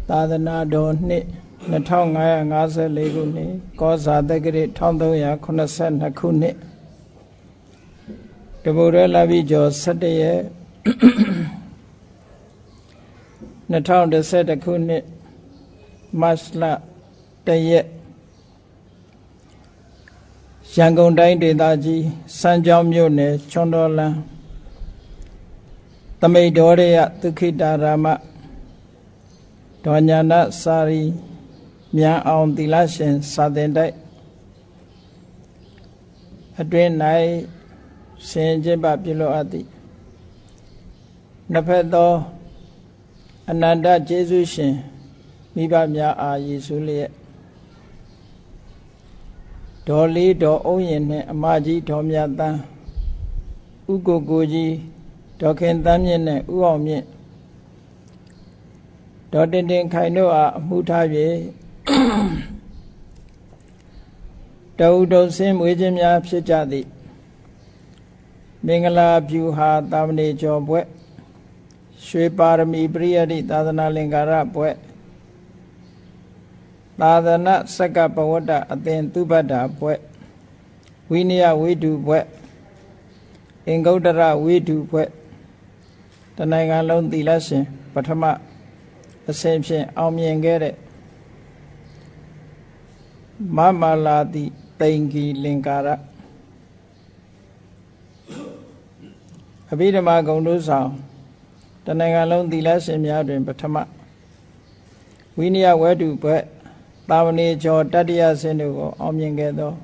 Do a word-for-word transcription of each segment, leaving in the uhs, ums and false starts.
သာသနာတော်နှစ်နှစ်ထောင်ငါးရာငါးဆယ်လေးခုနှစ်ကောဇာတက္ကရာတစ်ထောင်သုံးရာခုနှစ်ဆယ်နှစ်ခုနှစ်တဗုဒ္ဓလပိကျော်၁၁ရက်နှစ်ထောင်တစ်ဆယ်တစ်ခုနှစ်မတ်လတရက်ရန်ကုန်တိုင်းဒေသကြီးစမ်းချောင်းမြို့နယ်ချွန်တော်လန်းသမိတ်တော်ရသုခိတာရာမဒေါ်ညာဏစာရီမြန်အောင်သီလရှင်စာသင်တိုက်အတွင်း၌ရှင်ကျင့်ပပြုလုပ်အပ်သည်နှစ်ဖက်သောအနန္တကျေးဇူးရှင်မိဘများအားရည်စူးလျက်ဒေါ်လေးဒေါ်အုံးရင်နှင့်အမကြီးဒေါ်မြတ်တန်းဥကိုကိုကြီးဒေါ်ခင်တန်းမြင့်နဲ့ဥအောင်မြင့်ဒေါ်တင်တင်ခိုင်တို့အားအမှုထား၍တဝုတုံစင်းမွေးခြင်းများဖြစ်ကြသည်မင်္ဂလာဖြူဟာတာမဏေကျော်ဘွဲ့ရွှေပါရမီပရိယတိသာသနာလင်္ကာရဘွဲ့သာသနာစက္ကပဝတ္တအသင်သုဘတ္တာဘွဲ့ဝိနည်းဝိတုဘွဲ့အင်္ဂုတ္တရဝိတုဘွဲ့တနိုင်ငံလုံးသီလရှင်ပထမအစဉ်ဖြင့်အောင်မြင်ခဲ့တဲ့မမလာတိတိန်ကြီးလင်္ကာရအဘိဓမ္မာဂုဏ်တို့ဆောင်တနိုင်ငံလုံးသီလရှင်များတွင်ပထမဝိနည်းဝိတုဘွဲ့သာဝနေကျော်တတိယဆင်းတို့ကိုအောင်မြင်ခဲ့သော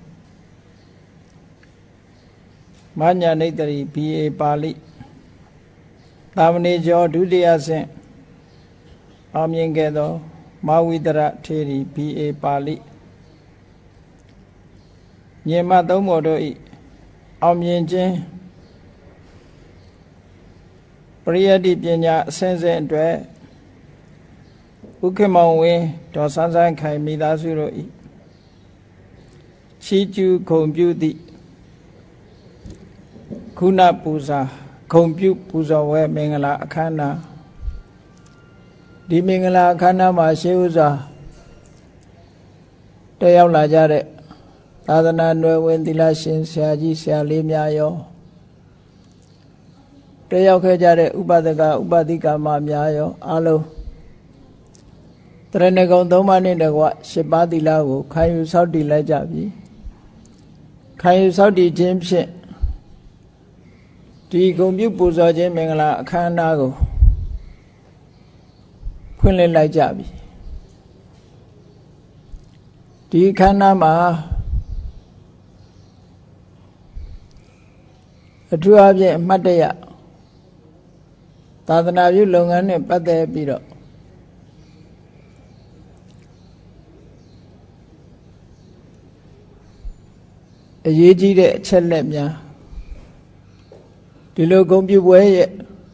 မညာနိတ္တရီ ဘီ အေ ပါဠိသာဝနေကျော်ဒုတိယဆင်းအောင်မြင်ခဲ့သောမဝိတရထေရီ ဘီ အေ ပါဠိညီမသုံးဖော်တို့၏အောင်မြင်ခြင်းပရိယတ္တိပညာအစဉ်စဉ်အတွက်ဥက္ကမောင်ဝင်းဒေါ်ဆန်းဆန်းခိုင်မိသားစုတို့၏ချီးကျူးဂုဏ်ပြုသည့်ခုနပူဇာဂုဏ်ပြုပူဇော်ဝဲမင်္ဂလာအခမ်းအနားဒီမင်္ဂလာအခမ်းအနားမှာရှေးဥစွာတက်ရောက်လာကြတဲ့သာသနာ့နယ်ဝင်သီလရှင်ဆရာကြီးဆရာလေးများရောတက်ရောက်ခဲ့ကြတဲ့ဥပဒကဥပဒိကမများရောအားလုံးတရဏဂုံသုံးပါးနှင့်တကွရှစ်ပါးသီလကိုခံယူဆောက်တည်လိုက်ကြပြီခံယူဆောက်တည်ခြင်းဖြင့်ဒီဂုဏ်ပြုပူဇော်ခြင်းမင်္ဂလာအခမ်းအနားကိုဖွင့်လှစ်လိုက်ကြပြီဒီအခမ်းအနားမှာအထူးအဖြင့်အမှတ်တရသာသနာပြုလုပ်ငန်းနဲ့ပတ်သက်ပြီးတော့အရေးကြီးတဲ့အချက်လက်များဒီလိုဂုဏ်ပြုပွဲရဲ့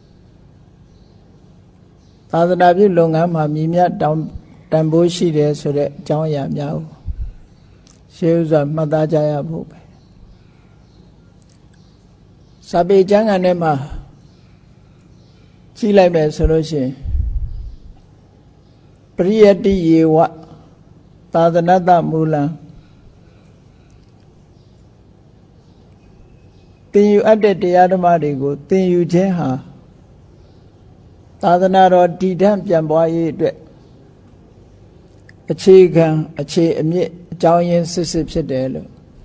သာသနာပြုလုပ်ငန်းမှာမြည်မြတ်တောင်းတန်ဖိုးရှိတယ်ဆိုတဲ့အကြောင်းအရာများကိုရှေးဥစွာမှတ်သားကြရဖို့ပဲစာပေကျမ်းဂန်ထဲမှာကြည့်လိုက်မယ်ဆိုလို့ရှိရင်ပရိယတ္တိယေဝသာသနတမူလံသင်ယူအပ်တဲ့တရားဓမ္မတွေကိုသင်ယူခြင်းဟာသာသနာတော်တည်တံ့ပြန်ပွားရေးအတွက်အခြေခံအခြေအမြစ်အကြောင်းရင်းစစ်စစ်ဖြစ်တယ်လို့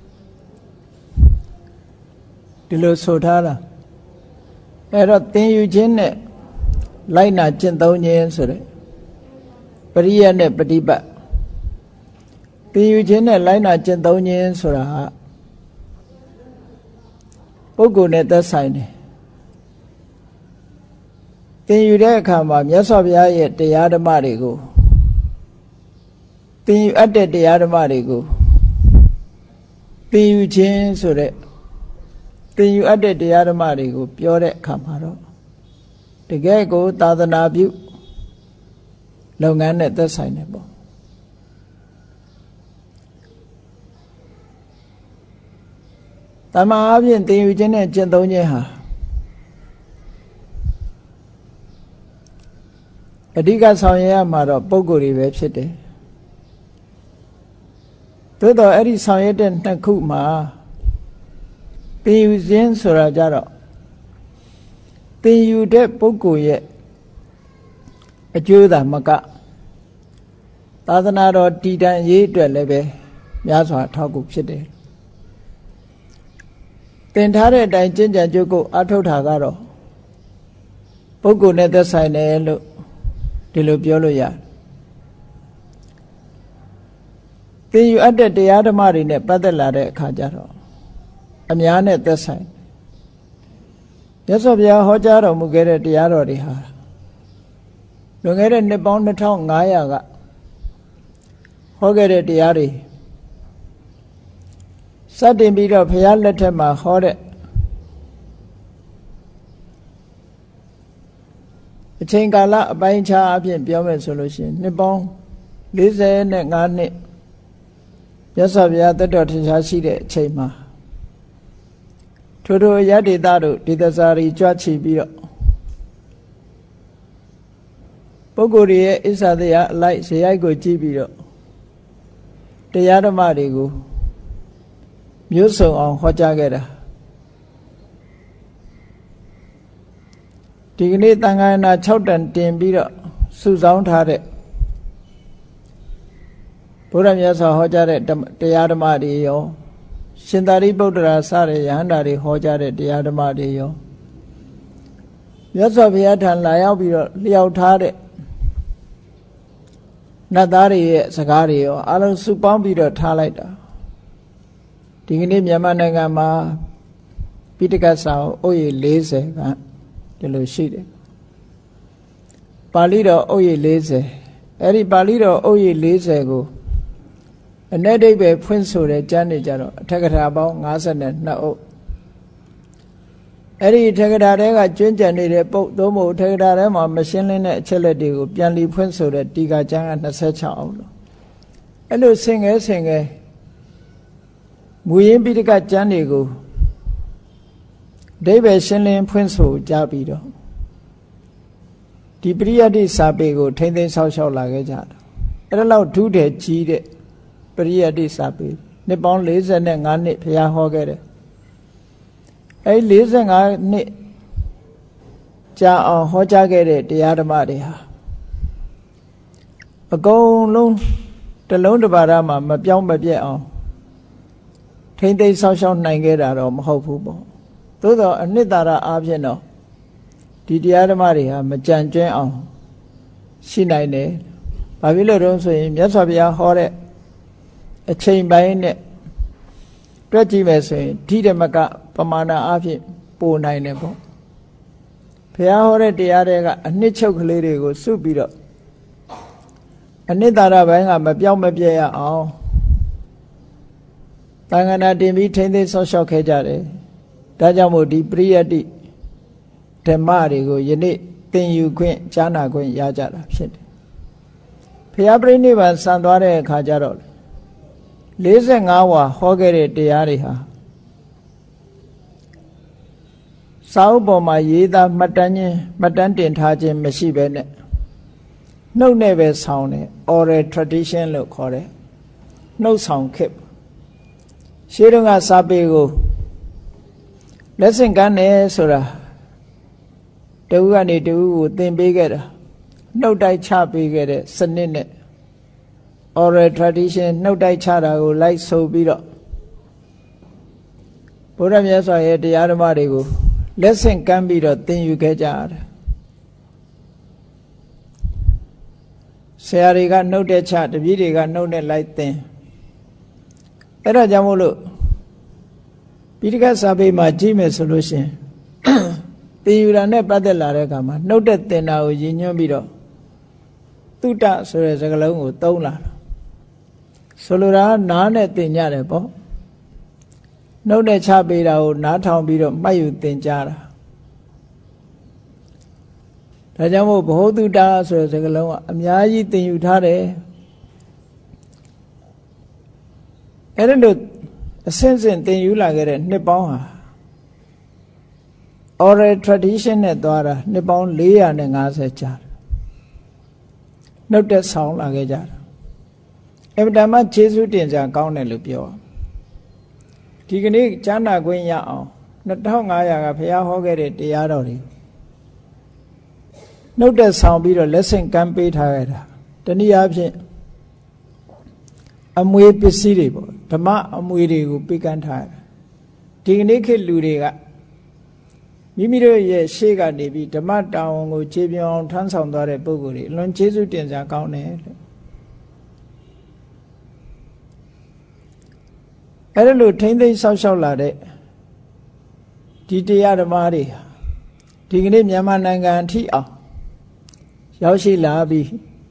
ဒီလိုဆိုထားတာအဲ့တော့သင်ယူခြင်းနဲ့လိုက်နာကျင့်သုံးခြင်းဆိုတဲ့ပရိယတ်နဲ့ပฏิပတ်သင်ယူခြင်းနဲ့လိုက်နာကျင့်သုံးခြင်းဆိုတာဟာပုဂ္ဂိုလ်နဲ့သက်ဆိုင်တယ်သင်ယူတဲ့အခါမှာမြတ်စွာဘုရားရဲ့တရားဓမ္မတွေကိုသင်ယူအပ်တဲ့တရားဓမ္မတွေကိုသင်ယူခြင်းဆိုတဲ့သင်ယူအပ်တဲ့တရားဓမ္မတွေကိုပြောတဲ့အခါမှာတော့တကယ်ကိုသာသနာပြုလုပ်ငန်းနဲ့သက်ဆိုင်တယ်ပေါ့တမန်အပြင်သင်ယူခြင်းနဲ့ကျင့်သုံးခြင်းဟာအဓိကဆောင်ရွက်ရမှာတော့ပုဂ္ဂိုလ်တွေပဲဖြစ်တယ်သို့တော့အဲ့ဒီဆောင်ရွက်တဲ့နှစ်ခုမှာသင်ယူခြင်းဆိုတာကြတော့သင်ယူတဲ့ပုဂ္ဂိုလ်ရဲ့အကျိုးသာမကသာသနာတော်တည်တံ့ရေးအတွက်လည်းပဲများစွာထောက်ကူဖြစ်တယ်သင်ထားတဲ့အတိုင်းကျင့်ကြံကြိုးကိုအထောက်ထားကတော့ပုဂ္ဂိုလ်နဲ့သက်ဆိုင်တယ်လို့ဒီလိုပြောလို့ရတယ်သင်ယူအပ်တဲ့တရားဓမ္မတွေနဲ့ပတ်သက်လာတဲ့အခါကျတော့အများနဲ့သက်ဆိုင်မြတ်စွာဘုရားဟောကြားတော်မူခဲ့တဲ့တရားတော်တွေဟာလွန်ခဲ့တဲ့နှစ်ပေါင်းနှစ်ထောင်ငါးရာကဟောခဲ့တဲ့တရားတွေစတင်ပြီးတော့ဘုရားလက်ထက်မှာဟောတဲ့အချိန်ကာလအပိုင်းခြားအဖြစ်ပြောမယ်ဆိုလို့ရှိရင်နှစ်ပေါင်းလေးဆယ်နဲ့ငါးနှစ်မြတ်စွာဘုရားသက်တော်ထင်ရှားရှိတဲ့အချိန်မှာထိုထိုယတ္တိတတို့ဒီသစာရီကြွချီပြီးတော့ပုဂ္ဂိုလ်ရဲ့အစ္ဆာတရားအလိုက်ဇေယိုက်ကိုကြည့်ပြီးတော့တရားဓမ္မတွေကိုမျိုးစုံအောင်ဟောကြားခဲ့တာဒီကနေ့သံဃာနာ၆တန်တင်ပြီးတော့စုဆောင်းထားတဲ့ဘုရားမြတ်စွာဟောကြားတဲ့တရားဓမ္မတွေရောရှင်သာရိပုတ္တရာစတဲ့ယဟန္တာတွေဟောကြားတဲ့တရားဓမ္မတွေရောမြတ်စွာဘုရားထံလာရောက်ပြီးတော့လျှောက်ထားတဲ့နတ်သားတွေရဲ့စကားတွေရောအလုံးစုပေါင်းပြီးတော့ထားလိုက်တာဒီကနေ့မြန်မာနိုင်ငံမှာပိဋကတ်စာအုပ်ရည်၄၀ကဒီလိုရှိတယ်ပါဠိတော်အုပ်ရည်၄၀အဲ့ဒီပါဠိတော်အုပ်ရည်၄၀ကိုအ내ဒိဗ္ဗေဖွင့်ဆိုတဲ့ကျမ်းတွေကြတော့အထက်ကထာပေါင်း၅၂အုပ်အဲ့ဒီအထက်ကထာတွေကကျွမ်းကျန်နေတဲ့ပုတ်သုံးဖို့အထက်ကထာထဲမှာမရှင်းလင်းတဲ့အချက်လက်တွေကိုပြန်လီဖွင့်ဆိုတဲ့တီကာကျမ်းက၂၆အုပ်လို့အဲ့လိုဆင်ငယ်ဆင်ငယ်မူရင်းပိဋကကျမ်းတွေကိုဒိဗ္ဗေရှင်းလင်းဖွင့်ဆိုကြပြီးတော့ဒီပရိယတ္တိစာပေကိုထိမ့်သိမ်းဆောက်ရှောက်လာခဲ့ကြတာအဲ့ဒါလောက်ထူးတယ်ကြီးတဲ့ပရိယတ္တိစာပေနှစ်ပေါင်း၄၅နှစ်ဘုရားဟောခဲ့တယ်အဲ့၄၅နှစ်ကြာအောင်ဟောကြားခဲ့တဲ့တရားဓမ္မတွေဟာအကုန်လုံးတစ်လုံးတစ်ပါးမှာမပြောင်းမပြတ်အောင်ထိမ့်သိမ်းဆောက်ရှောက်နိုင်ခဲ့တာတော့မဟုတ်ဘူးပေါ့သို့တော့အနှစ်သာရအားဖြင့်တော့ဒီတရားဓမ္မတွေဟာမကြံကျွင်းအောင်ရှိနိုင်တယ်။ဘာဖြစ်လို့လဲဆိုရင်မြတ်စွာဘုရားဟောတဲ့အချိန်ပိုင်းနဲ့တွက်ကြည့်မယ်ဆိုရင်ဓိဓမ္မကပမာဏအားဖြင့်ပိုနိုင်တယ်ပေါ့။ဘုရားဟောတဲ့တရားတွေကအနှစ်ချုပ်ကလေးတွေကိုစုပြီးတော့အနှစ်သာရပိုင်းကမပြောင်းမပြတ်ရအောင်သံဃာနာတင်ပြီးထိမ့်သိမ်းဆောက်ရှောက်ခဲ့ကြတယ်။ဒါကြောင့်မို့ဒီပရိယတ္တိဓမ္မတွေကိုယနေ့သင်ယူခွင့်ကြားနာခွင့်ရကြတာဖြစ်တယ်။ဘုရားပြိဋိဘံဆံသွားတဲ့အခါကျတော့၄၅ဝါဟောခဲ့တဲ့တရားတွေဟာစာအုပ်ပေါ်မှာရေးသားမှတ်တမ်းခြင်းမှတ်တမ်းတင်ထားခြင်းမရှိဘဲနဲ့နှုတ်နဲ့ပဲဆောင်တယ် oral tradition လို့ခေါ်တယ်နှုတ်ဆောင်ခေတ်ရှေးတုန်းကစာပေကိုလက်ဆင့်ကမ်းတယ်ဆိုတာတဦးကနေတဦးကိုသင်ပေးခဲ့တာနှုတ်တိုက်ချပေးခဲ့တဲ့စနစ်နဲ့ oral tradition နှုတ်တိုက်ချတာကိုလိုက်ဆိုပြီးတော့ဘုရားမြတ်စွာရဲ့တရားဓမ္မတွေကိုလက်ဆင့်ကမ်းပြီးတော့သင်ယူခဲ့ကြရတယ်ဆရာတွေကနှုတ်တဲ့ချတပည့်တွေကနှုတ်နဲ့လိုက်သင်အဲ့ဒါကြောင့်မို့လို့ပိဋကစာပေမှာကြည့်မယ်ဆိုလို့ရှိရင်သင်ယူတာနဲ့ပတ်သက်လာတဲ့အခါမှာနှုတ်တဲ့သင်တာကိုရည်ညွှန်းပြီးတော့သုတဆိုတဲ့စကားလုံးကိုသုံးလာတာဆိုလိုတာနားနဲ့သင်ကြတယ်ပေါ့နှုတ်နဲ့ချပေးတာကိုနားထောင်ပြီးတော့မှတ်ယူသင်ကြတာဒါကြောင့်မို့ဘဟုသုတဆိုတဲ့စကားလုံးကအများကြီးသင်ယူထားတယ်အဲ့ဒါလို့အစင်းစင်သင်ယူလာခဲ့တဲ့နှစ်ပေါင်းဟာ oral tradition နဲ့သွားတာနှစ်ပေါင်း၄၅၀ကြာတယ်နှုတ်သက်ဆောင်လာခဲ့ကြတာအမှန်တမ်းကျေးဇူးတင်ကြကောင်းတယ်လို့ပြောဒီကနေ့ကြားနာခွင့်ရအောင်နှစ်ထောင်ငါးရာကဘုရားဟောခဲ့တဲ့တရားတော်တွေနှုတ်သက်ဆောင်ပြီးတော့လက်ဆင့်ကမ်းပေးထားခဲ့တာတနည်းအားဖြင့်အမွေပစ္စည်းတွေပေါ့ဓမ္မအမွေတွေကိုပေးကမ်းထားတာဒီကနေ့ခေတ်လူတွေကမိမိတို့ရဲ့ရှေ့ကနေပြီးဓမ္မတာဝန်ကိုခြေပြောင်းထမ်းဆောင်သွားတဲ့ပုဂ္ဂိုလ်တွေအလွန်ကျေးဇူးတင်ကြကောင်းတယ်လို့အဲ့ဒါလို့ထိမ့်သိမ့်ဆောက်ရှောက်လာတဲ့ဒီတရားဓမ္မတွေဒီကနေ့မြန်မာနိုင်ငံအထိအောင်ရောက်ရှိလာပြီး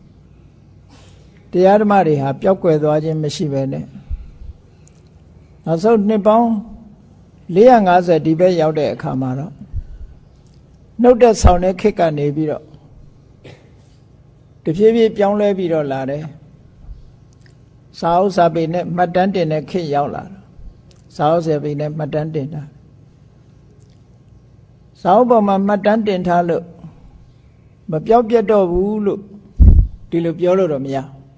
တရားဓမ္မတွေဟာပျောက်ကွယ်သွားခြင်းမရှိပဲနဲ့နောက်ဆုံးနှစ်ပေါင်းလေးရာငါးဆယ်ဒီဘက်ရောက်တဲ့အခါမှာတော့နှုတ်သက်ဆောင်တဲ့ခေတ်ကနေပြီးတော့တဖြည်းဖြည်းပြောင်းလဲပြီးတော့လာတယ်စာအုပ်စာပေနဲ့မှတ်တမ်းတင်တဲ့ခေတ်ရောက်လာတာစာအုပ်စာပေနဲ့မှတ်တမ်းတင်တာစာအုပ်ပေါ်မှာမှတ်တမ်းတင်ထားလို့မပြောက်ပြတ်တော့ဘူးလို့ဒီလိုပြောလို့တော့မရ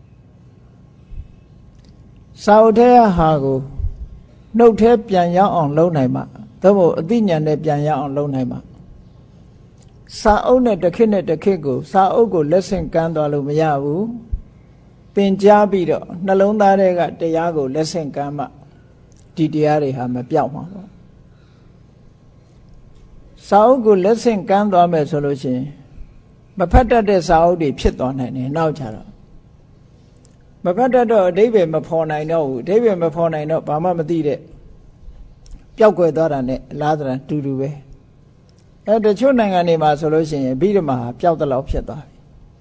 စာအုပ်ထဲဟာကိုနှုတ်ထဲပြန်ရောက်အောင်လုပ်နိုင်မှာသို့မဟုတ်အသိဉာဏ်နဲ့ပြန်ရောက်အောင်လုပ်နိုင်မှာစာအုပ်နဲ့တစ်ခေတ်နဲ့တစ်ခေတ်ကိုစာအုပ်ကိုလက်ဆင့်ကမ်းသွားလို့မရဘူးသင်ကြားပြီးတော့နှလုံးသားထဲကတရားကိုလက်ဆင့်ကမ်းမှဒီတရားတွေဟာမပြောက်မှာပေါ့စာအုပ်ကိုလက်ဆင့်ကမ်းသွားမယ်ဆိုလို့ရှိရင်မဖတ်တတ်တဲ့စာအုပ်တွေဖြစ်သွားနိုင်တယ်နောက်ကြတော့မဖတ်တတ်တော့အဓိပ္ပာယ်မဖော်နိုင်တော့ဘူးအဓိပ္ပာယ်မဖော်နိုင်တော့ဘာမှမသိတဲ့ပျောက်ကွယ်သွားတာနဲ့အလားတူတူတူပဲအဲတချို့နိုင်ငံတွေမှာဆိုလို့ရှိရင်အဘိဓမ္မာပျောက်တဲ့လောက်ဖြစ်သွားပြီ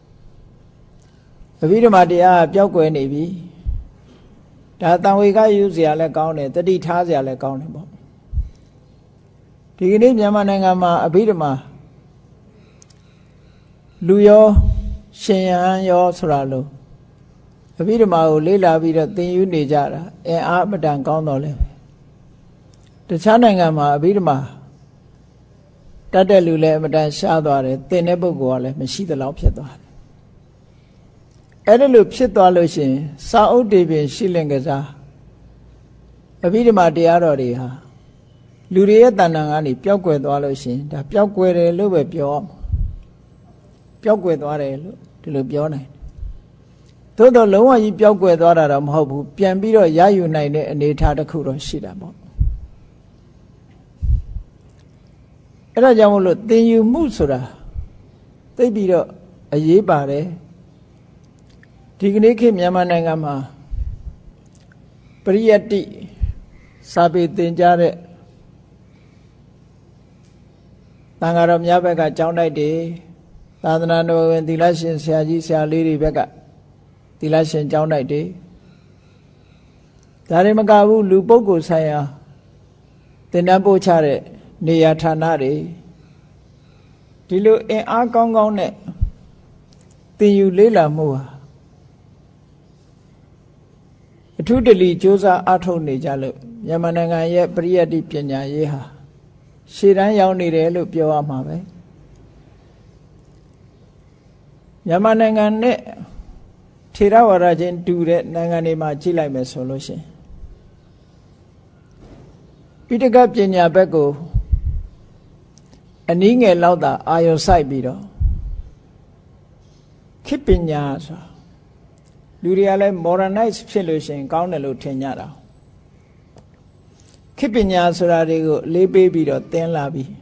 အဘိဓမ္မာတရားပျောက်ကွယ်နေပြီဒါတန်ဝေကယူစရာလည်းကောင်းတယ်တတိထားစရာလည်းကောင်းတယ်ပေါ့ဒီကနေ့မြန်မာနိုင်ငံမှာအဘိဓမ္မာလူရောရှင်ယဟန်ရောဆိုတာလို့အဘိဓမ္မာကိုလေ့လာပြီးတော့သင်ယူနေကြတာအင်အားအမတန်ကောင်းတော့လဲတခြားနိုင်ငံမှာအဘိဓမ္မာတတ်တဲ့လူလည်းအမတန်ရှားသွားတယ်သင်တဲ့ပုဂ္ဂိုလ်ကလည်းမရှိသလောက်ဖြစ်သွားတယ်အဲ့ဒါလို့ဖြစ်သွားလို့ရှိရင်စာအုပ်တွေပင်ရှိလင်ကစားအဘိဓမ္မာတရားတော်တွေဟာလူတွေရဲ့တဏ္ဍာကနေပျောက်ကွယ်သွားလို့ရှိရင်ဒါပျောက်ကွယ်တယ်လို့ပဲပြောအောင်ပျောက်ကွယ်သွားတယ်လို့ဒီလိုပြောနိုင်တယ်သို့တော့လုံးဝကြီးပျောက်ကွယ်သွားတာတော့မဟုတ်ဘူးပြန်ပြီးတော့ရယူနိုင်တဲ့အနေအထားတစ်ခုတော့ရှိတာပေါ့အဲ့ဒါကြောင့်မို့လို့သင်ယူမှုဆိုတာသိပြီးတော့အရေးပါတယ်ဒီကနေ့ခေတ်မြန်မာနိုင်ငံမှာပရိယတ္တိစာပေသင်ကြားတဲ့သံဃာတော်များဘက်ကကျောင်းတိုက်တယ်သာသနာတော်ဝင်သီလရှင်ဆရာကြီးဆရာလေးတွေဘက်ကသီလရှင်ကျောင်းတိုက်တယ်ဒါတွေမကဘူးလူပုဂ္ဂိုလ်ဆိုင်ရာသင်တန်းပို့ချတဲ့နေရာဌာနတွေဒီလိုအင်အားကောင်းကောင်းနဲ့သင်ယူလေ့လာမှုဟာအထူးတလီစ조사အားထုတ်နေကြလို့မြန်မာနိုင်ငံရဲ့ပရိယတ္တိပညာရေးဟာရှေ့တန်းရောက်နေတယ်လို့ပြောရမှာပဲမြန်မာနိုင်ငံနဲ့ထေရဝါဒချင်းတူတဲ့နိုင်ငံတွေမှာကြည့်လိုက်မယ်ဆိုလို့ရှိရင်ပိဋကပညာဘက်ကိုအနည်းငယ်လောက်သာအာရုံစိုက်ပြီးတော့ခေတ်ပညာဆိုလူတွေကလည်း modernize ဖြစ်လို့ရှိရင်ကောင်းတယ်လို့ထင်ကြတာခေတ်ပညာဆိုတာတွေကိုအလေးပေးပြီးတော့သင်လာပြီ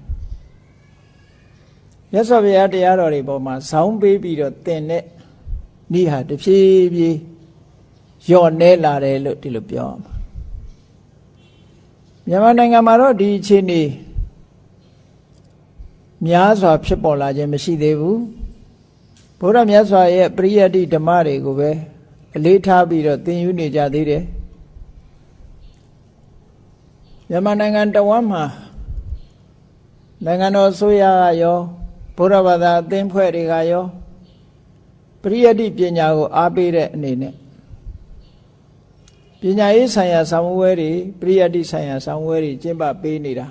မြတ်စွာဘုရားတရားတော်တွေပေါ်မှာဇောင်းပေးပြီးတော့သင်တဲ့ဤဟာတဖြည်းဖြည်းလျော့နေလာတယ်လို့ဒီလိုပြောရမှာမြန်မာနိုင်ငံမှာတော့ဒီအခြေအနေများစွာဖြစ်ပေါ်လာခြင်းမရှိသေးဘူးဘုရားမြတ်စွာရဲ့ပရိယတ္တိဓမ္မတွေကိုပဲအလေးထားပြီးတော့သင်ယူနေကြသေးတယ်မြန်မာနိုင်ငံတဝမ်းမှာနိုင်ငံတော်ဆိုရကရောဘုရားဘာသာအသင်းဖွဲ့တွေကရောပရိယတ္တိပညာကိုအားပေးတဲ့အနေနဲ့ပညာရေးဆိုင်ရာဆောင်ဝဲတွေပရိယတ္တိဆိုင်ရာဆောင်ဝဲတွေကျင့်ပပေးနေတာ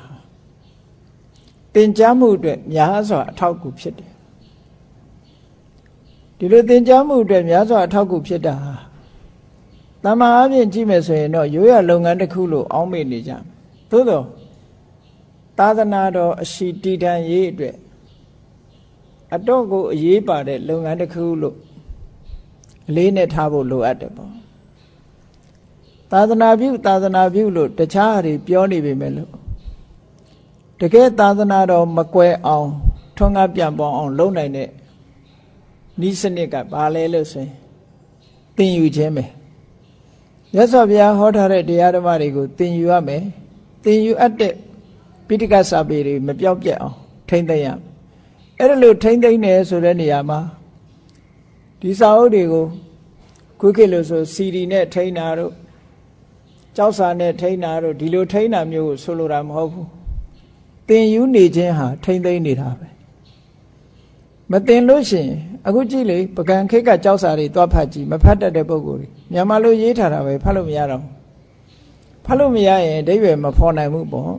သင်ကြားမှုအတွက်များစွာအထောက်အကူဖြစ်တယ်ဒီလိုသင်ကြားမှုအတွက်များစွာအထောက်အကူဖြစ်တာဟာတမန်အပြင်ကြည့်မယ်ဆိုရင်တော့ရိုးရလုပ်ငန်းတစ်ခုလို့အောင်းမေ့နေကြသို့တော့သာသနာတော်အရှိတည်တံ့ရေးအတွက်အတော့ကိုအရေးပါတဲ့လုပ်ငန်းတစ်ခုလို့အလေးနဲ့ထားဖို့လိုအပ်တယ်ပေါ့သာသနာပြုသာသနာပြုလို့တခြားအရာပြောနေပေမဲ့လို့တကယ်သာသနာတော်မကွယ်အောင်ထွန်းကားပြန်ပေါအောင်လုပ်နိုင်တဲ့ဤစနစ်ကဘာလဲလို့ဆိုရင်သင်ယူခြင်းပဲမြတ်စွာဘုရားဟောထားတဲ့တရားဓမ္မတွေကိုသင်ယူရမယ်သင်ယူအပ်တဲ့ပိဋကစာပေတွေမပြောက်ပြက်အောင်ထိမ့်သိမ်းရမယ်အဲ့ဒါလို့ထိမ့်သိမ်းတယ်ဆိုတဲ့နေရာမှာဒီစာအုပ်တွေကိုခုခေတ်လို့ဆိုစီဒီနဲ့ထိမ့်တာတို့ကြောက်စာနဲ့ထိမ့်တာတို့ဒီလိုထိမ့်တာမျိုးကိုဆိုလိုတာမဟုတ်ဘူးသင်ယူနေခြင်းဟာထိမ့်သိမ်းနေတာပဲမသင်လို့ရှိရင်အခုကြည့်လေပကံခေတ်ကကြောက်စာတွေသွားဖတ်ကြည့်မဖတ်တတ်တဲ့ပုဂ္ဂိုလ်တွေမြန်မာလိုရေးထားတာပဲဖတ်လို့မရတော့ဖတ်လို့မရရင်အဓိပ္ပာယ်မဖော်နိုင်ဘူးပေါ့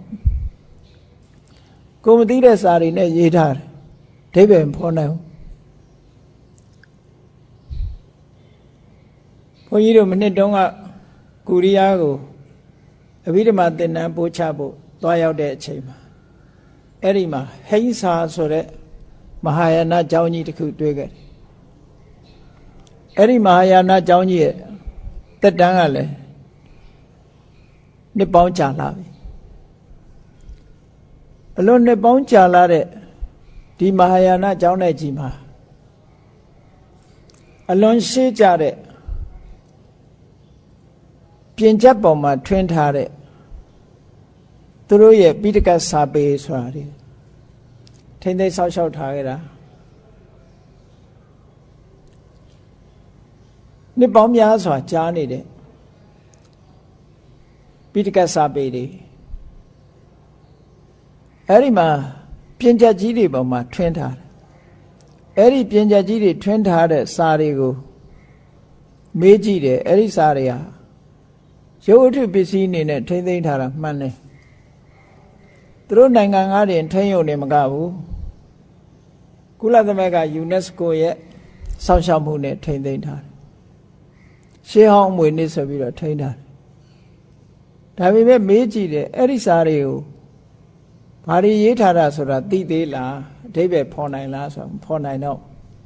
ကိုမသိတဲ့စာတွေနဲ့ရေးထားတယ်အဓိပ္ပာယ်မဖော်နိုင်ဘူးဘုန်းကြီးတို့မနှစ်တုန်းကကိုရီးယားကိုအဘိဓမ္မာသင်တန်းပို့ချဖို့သွားရောက်တဲ့အချိန်မှာအဲ့ဒီမှာဟိန်းစာဆိုတဲ့မဟာယာနကျောင်းကြီးတစ်ခုတွေ့ခဲ့တယ်အဲ့ဒီမဟာယာနကျောင်းကြီးရဲ့တက်တန်းကလည်းနှစ်ပေါင်းကြာလာပြီအလွန်နှစ်ပေါင်းကြာလာတဲ့ဒီမဟာယာနကျောင်းတဲ့ကြီးမှာအလွန်ရှေးကြတဲ့ပြင်ချက်ပေါ်မှာထွင်းထားတဲ့သူတို့ရဲ့ပိဋကစာပေဆိုတာတွေထိမ့်သိမ်းဆောက်ရှောက်ထားခဲ့တာနှစ်ပေါင်းများစွာကြားနေတဲ့ပိဋကစာပေတွေအဲ့ဒီမှာပြင်ချက်ကြီးတွေပေါ်မှာထွင်းထားတယ်အဲ့ဒီပြင်ချက်ကြီးတွေထွင်းထားတဲ့စာတွေကိုမေးကြည့်တယ်အဲ့ဒီစာတွေဟာရုပ်ဝတ္ထုပစ္စည်းအနေနဲ့ထိမ့်သိမ်းထားတာမှန်တယ်သူတို့နိုင်ငံသားတွေထိမ့်ရုံနဲ့မကဘူးကုလသမဂ္ဂ ယူနက်စကိုရဲ့စောင့်ရှောက်မှုနဲ့ထိမ့်သိမ်းထားတယ်ရှေးဟောင်းအမွေနှစ်ဆိုပြီးတော့ထိမ့်ထားတယ်ဒါပေမဲ့မေးကြည့်တယ်အဲ့ဒီစာတွေကိုဘာတွေရေးထားတာဆိုတာသိသေးလားအဓိပ္ပာယ်ဖော်နိုင်လားဆိုတော့ဖော်နိုင်တော့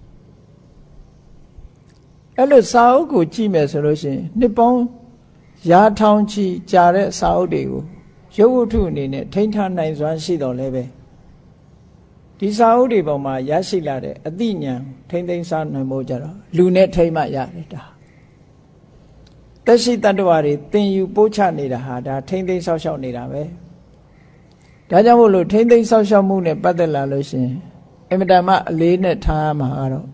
အဲ့လိုစာအုပ်ကိုကြည့်မယ်ဆိုလို့ရှိရင်နှစ်ပေါင်းရာထောင်ချီကြာတဲ့စာအုပ်တွေကိုရုပ်ဝတ္ထုအနေနဲ့ထိန်းထားနိုင်စွမ်းရှိတော်လဲပဲဒီစာအုပ်တွေပေါ်မှာရရှိလာတဲ့အသိဉာဏ်ထိမ့်သိမ်းစားနိုင်ဖို့ကြတော့လူနဲ့ထိမ့်မှရတယ်ဒါတက်ရှိတတ္တဝါတွေသင်ယူပို့ချနေတာဟာဒါထိမ့်သိမ်းဆောက်ရှောက်နေတာပဲဒါကြောင့်မို့လို့ထိမ့်သိမ်းဆောက်ရှောက်မှုနဲ့ပတ်သက်လာလို့ရှိရင်အင်မတန်မှအလေးနဲ့ထားမှာကတော့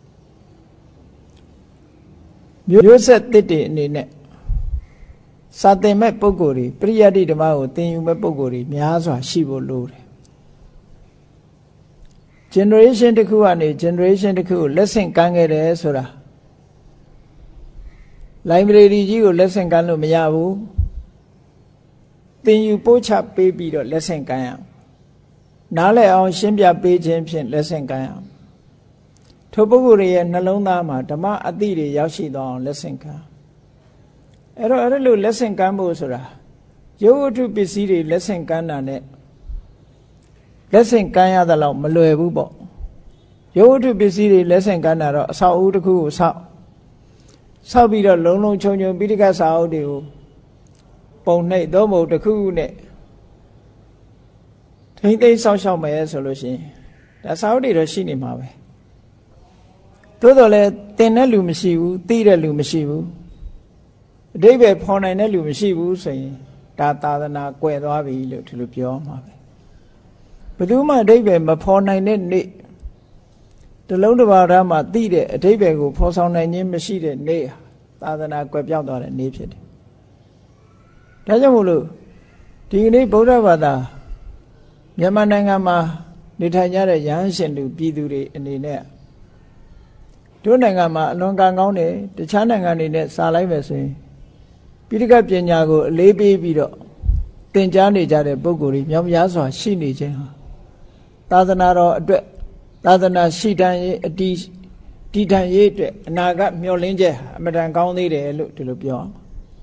မျိုးဆက်သစ်တွေအနေနဲ့စာသင်မဲ့ပုဂ္ဂိုလ်တွေပရိယတ္တိဓမ္မကိုသင်ယူမဲ့ပုဂ္ဂိုလ်တွေများစွာရှိဖို့လိုတယ် generation တစ်ခုကနေ generation တစ်ခုကိုလက်ဆင့်ကမ်းခဲ့တယ်ဆိုတာ library ကြီးကိုလက်ဆင့်ကမ်းလို့မရဘူးသင်ယူပို့ချပေးပြီးတော့လက်ဆင့်ကမ်းရအောင်နားလည်အောင်ရှင်းပြပေးခြင်းဖြင့်လက်ဆင့်ကမ်းရအောင်ထိုပုဂ္ဂိုလ်ရဲ့နှလုံးသားမှာဓမ္မအသိတွေရောက်ရှိသွားအောင်လက်ဆင့်ကမ်းအဲ့တော့အဲ့လိုလက်ဆင့်ကမ်းဖို့ဆိုတာရုပ်ဝတ္ထုပစ္စည်းတွေလက်ဆင့်ကမ်းတာနဲ့လက်ဆင့်ကမ်းရသလောက်မလွယ်ဘူးပေါ့ရုပ်ဝတ္ထုပစ္စည်းတွေလက်ဆင့်ကမ်းတာတော့အဆောက်အဦတစ်ခုကိုဆောက်ဆောက်ပြီးတော့လုံလုံခြုံခြုံပိဋကစာအုပ်တွေကိုပုံနှိပ်သောမဟုတ်တစ်ခုခုနဲ့ထိမ့်သိမ်းဆောက်ရှောက်မယ်ဆိုလို့ရှိရင်ဒါစာအုပ်တွေတော့ရှိနေမှာပဲသို့တော်လည်းသင်တဲ့လူမရှိဘူးသိတဲ့လူမရှိဘူးအဓိပ္ပာယ်ဖော်နိုင်တဲ့လူမရှိဘူးဆိုရင်ဒါသာသနာကွယ်သွားပြီလို့ဒီလိုပြောမှာပဲဘယ်သူမှအဓိပ္ပာယ်မဖော်နိုင်တဲ့နေ့တလုံးတစ်ပါးသားမှာသိတဲ့အဓိပ္ပာယ်ကိုဖော်ဆောင်နိုင်ခြင်းမရှိတဲ့နေ့သာသနာကွယ်ပြောက်သွားတဲ့နေ့ဖြစ်တယ်ဒါကြောင့်မို့လို့ဒီကနေ့ဗုဒ္ဓဘာသာမြန်မာနိုင်ငံမှာနေထိုင်ကြတဲ့ရဟန်းရှင်လူပြည်သူတွေအနေနဲ့တို့နိုင်ငံမှာအလွန်ကံကောင်းတယ်တခြားနိုင်ငံတွေနဲ့စာလိုက်မယ်ဆိုရင်ပိဋကပညာကိုအလေးပေးပြီးတော့သင်ကြားနေကြတဲ့ပုဂ္ဂိုလ်တွေမြောက်များစွာရှိနေခြင်းဟာသာသနာတော်အတွက်သာသနာရှိတမ်းရေးအတီးတီထန်ရေးအတွက်အနာဂတ်မျှော်လင့်ချက်အမှန်တန်ကောင်းသေးတယ်လို့ဒီလိုပြောအောင်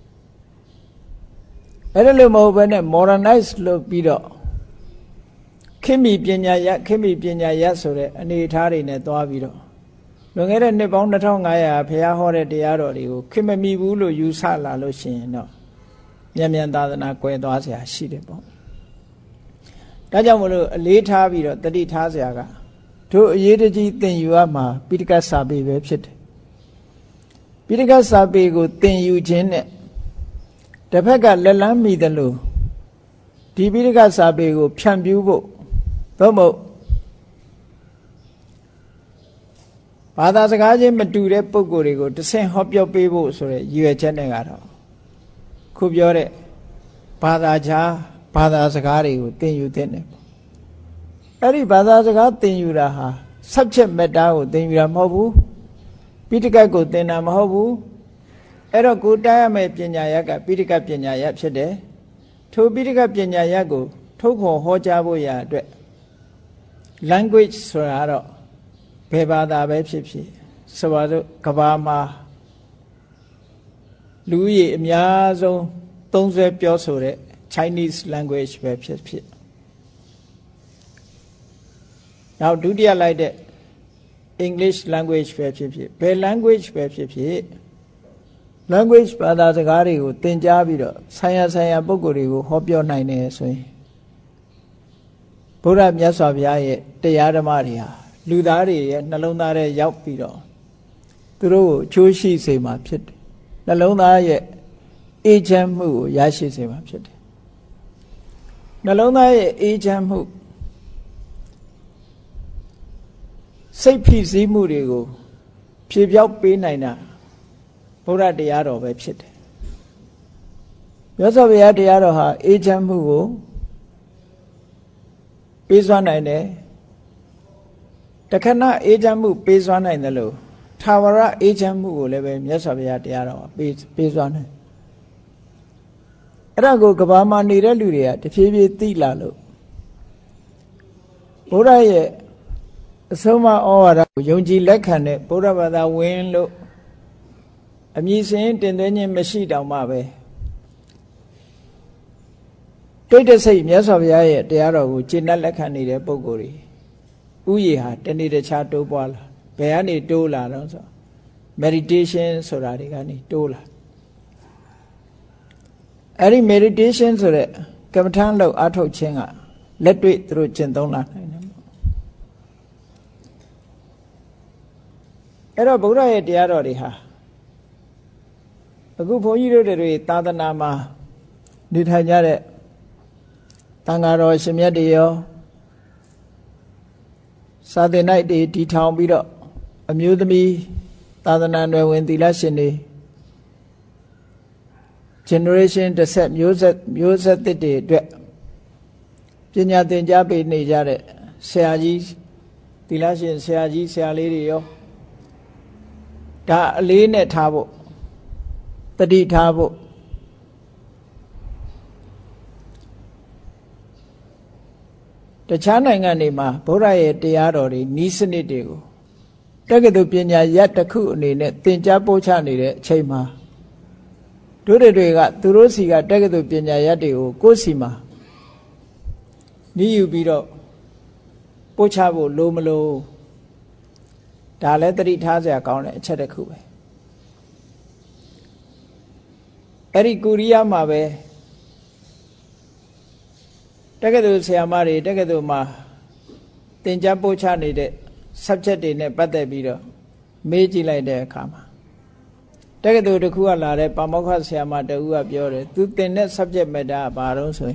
အဲ့ဒါလို့မဟုတ်ဘဲနဲ့ modernize လုပ်ပြီးတော့ခေတ်မီပညာရပ်ခေတ်မီပညာရပ်ဆိုတဲ့အနေအထားတွေနဲ့သွားပြီးတော့လွန်ခဲ့တဲ့နှစ်ပေါင်းနှစ်ငါးရာဘုရားဟောတဲ့တရားတော်တွေကိုခေတ်မမီဘူးလို့ယူဆလာလို့ရှိရင်တော့မြန်မြန်သာသနာကွယ်သွားเสียရှိတယ်ပေါ့ဒါကြောင့်မလို့အလေးထားပြီးတော့တတိထားเสียကတို့အရေးတကြီးသင်ယူရမှာပိဋကတ်စာပေပဲဖြစ်တယ်ပိဋကတ်စာပေကိုသင်ယူခြင်းနဲ့တစ်ဖက်ကလက်လန်းမိတယ်လို့ဒီပိဋကတ်စာပေကိုဖြန့်ဖြူးဖို့သို့မဟုတ်ဘာသာစကားချင်းမတူတဲ့ပုံကိုယ်တွေကိုတဆင့်ဟောပြောပေးဖို့ဆိုတဲ့ရည်ရွယ်ချက်နဲ့ကတော့ခုပြောတဲ့ဘာသာခြားဘာသာစကားတွေကိုသင်ယူသင့်တယ်အဲ့ဒီဘာသာစကားသင်ယူတာဟာ subject matter ကိုသင်ယူတာမဟုတ်ဘူးပိဋကတ်ကိုသင်တာမဟုတ်ဘူးအဲ့တော့ကိုတားရမယ့်ပညာရပ်ကပိဋကတ်ပညာရပ်ဖြစ်တယ်ထိုပိဋကတ်ပညာရပ်ကိုထုတ်ဖော်ဟောကြားဖို့ရာအတွက် language ဆိုတာတော့ဘယ်ဘာသာပဲဖြစ်ဖြစ်ဆိုပါစို့ကဘာမှာလူကြီးအများဆုံးသုံးစွဲပြောဆိုတဲ့ Chinese language ပဲဖြစ်ဖြစ်နောက်ဒုတိယလိုက်တဲ့ English language ပဲဖြစ်ဖြစ်ဘယ် language ပဲဖြစ်ဖြစ် language ဘာသာစကားတွေကိုသင်ကြားပြီးတော့ဆိုင်ရာဆိုင်ရာပုဂ္ဂိုလ်တွေကိုဟောပြောနိုင်တယ်ဆိုရင်ဘုရားမြတ်စွာဘုရားရဲ့တရားဓမ္မတွေဟာလူသားတွေရဲ့နှလုံးသားထဲရောက်ပြီးတော့သူတို့ကိုချိုးရှိစေမှာဖြစ်တယ်နှလုံးသားရဲ့အေးချမ်းမှုကိုရရှိစေမှာဖြစ်တယ်နှလုံးသားရဲ့အေးချမ်းမှုစိတ်ဖိစီးမှုတွေကိုဖြေပြောက်ပေးနိုင်တာဘုရားတရားတော်ပဲဖြစ်တယ်မြတ်စွာဘုရားတရားတော်ဟာအေးချမ်းမှုကိုပေးစွမ်းနိုင်တယ်တခဏအေးချမ်းမှုပေးစွမ်းနိုင်တယ်လို့ထာဝရအေးချမ်းမှုကိုလည်းပဲမြတ်စွာဘုရားတရားတော်ပေးပေးစွမ်းတယ်အဲ့ဒါကိုကဘာမှာနေတဲ့လူတွေကတဖြည်းဖြည်းသိလာလို့ဘုရားရဲ့အဆုံးအမဩဝါဒကိုယုံကြည်လက်ခံတဲ့ဘုရားဘာသာဝင်လို့အမည်စင်တင်သွင်းခြင်းမရှိတောင်မှပဲတိတ်တဆိတ်မြတ်စွာဘုရားရဲ့တရားတော်ကိုကျင့်တတ်လက်ခံနေတဲ့ပုဂ္ဂိုလ်တွေဥယျာဟာတနေ့တခြားတိုးပွားလာဘယ်ကနေတိုးလာတော့ဆို meditation ဆိုတာတွေကနေတိုးလာအဲ့ဒီ meditation ဆိုတဲ့ကမ္မထမ်းလောက်အားထုတ်ခြင်းကလက်တွေ့သူတို့ကျင့်သုံးလာနိုင်တယ်အဲ့တော့ဗုဒ္ဓရဲ့တရားတော်တွေဟာအခုဘုန်းကြီးတို့တွေသာသနာမှာနေထိုင်ကြတဲ့တန်ဃာတော်ရှင်မြတ်တွေရောစာသင်တိုက်တွေတည်ထောင်ပြီးတော့အမျိုးသမီးသာသနာ့နယ်ဝင်သီလရှင်တွေ generation တစ်ဆက်မျိုးဆက်မျိုးဆက်တစ်တွေအတွက်ပညာသင်ကြားပေးနေကြတဲ့ဆရာကြီးသီလရှင်ဆရာကြီးဆရာလေးတွေရောဒါအလေးနဲ့ထားဖို့တတိထားဖို့တခြားနိုင်ငံတွေမှာဗုဒ္ဓရဲ့တရားတော်တွေဤစနစ်တွေကိုတက္ကသိုလ်ပညာရပ်တစ်ခုအနေနဲ့သင်ကြားပို့ချနေတဲ့အချိန်မှာတို့တွေကသူတို့စီကတက္ကသိုလ်ပညာရပ်တွေကိုကိုယ့်စီမှာနှီးယူပြီးတော့ပို့ချဖို့လိုမလို့ဒါလည်းတတိထားစရာကောင်းတဲ့အချက်တစ်ခုပဲအဲ့ဒီကိုရီးယားမှာပဲတက္ကသိုလ်ဆရာမတွေတက္ကသိုလ်မှာသင်ကြားပို့ချနေတဲ့ subject တွေနဲ့ပတ်သက်ပြီးတော့မေးကြည့်လိုက်တဲ့အခါမှာတက္ကသိုလ်တစ်ခုကလာတဲ့ပါမောက္ခဆရာမတဦးကပြောတယ်သူသင်တဲ့ subject matter ကဘာလို့ဆိုရင်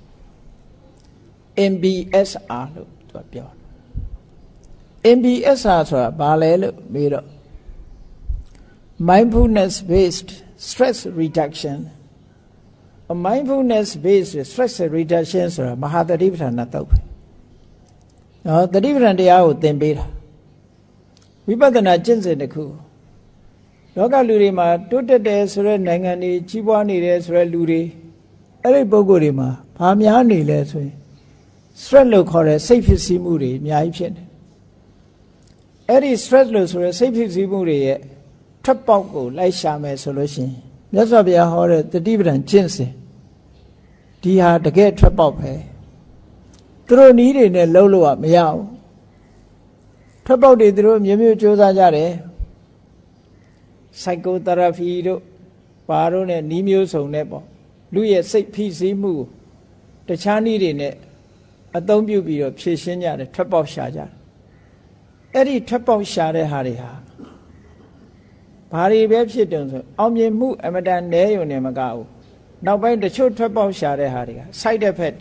M B S R လို့သူကပြောတယ် M B S R ဆိုတာဘာလဲလို့မေးတော့ mindfulness based stress reduction a mindfulness based stress reduction ဆိုတာမဟာသတိပဋ္ဌာန်တော့ပဲနော်သတိပဋ္ဌာန်တရားကိုသင်ပေးတာဝိပဿနာကျင့်စဉ်တစ်ခုလောကလူတွေမှာတိုးတက်တယ်ဆိုတဲ့နိုင်ငံတွေကြီးပွားနေတယ်ဆိုတဲ့လူတွေအဲ့ဒီပုဂ္ဂိုလ်တွေမှာဘာများနေလဲဆိုရင် stress လို့ခေါ်တဲ့စိတ်ဖြစ်စီမှုတွေအများကြီးဖြစ်နေအဲ့ဒီ stress လို့ဆိုရယ်စိတ်ဖြစ်စည်းမှုတွေရဲ့ထွက်ပေါက်ကိုလိုက်ရှာမယ်ဆိုလို့ရှိရင်မြတ်စွာဘုရားဟောတဲ့တတိပဋ္ဌာန်ကျင့်စဉ်ဒီဟာတကယ်ထွက်ပေါက်ပဲသူတို့နီးတွေနဲ့လှုပ်လို့ကမရဘူးထွက်ပေါက်တွေသူတို့မျိုးမျိုးစူးစမ်းကြတယ် psychotherapy တို့ဘာတို့နဲ့နီးမျိုးစုံနဲ့ပေါ့လူရဲ့စိတ်ဖိစီးမှုကိုတခြားနီးတွေနဲ့အသုံးပြုပြီးတော့ဖြည့်ရှင်းကြတယ်ထွက်ပေါက်ရှာကြတယ်အဲ့ဒီထွက်ပေါက်ရှာတဲ့ဟာတွေဟာဘာတွေပဲဖြစ်တုံဆိုအောင်မြင်မှုအမတန်နည်းရုံနဲ့မကဘူးနောက်ပိုင်းတချို့ထွက်ပေါက်ရှာတဲ့ဟာတွေက side effect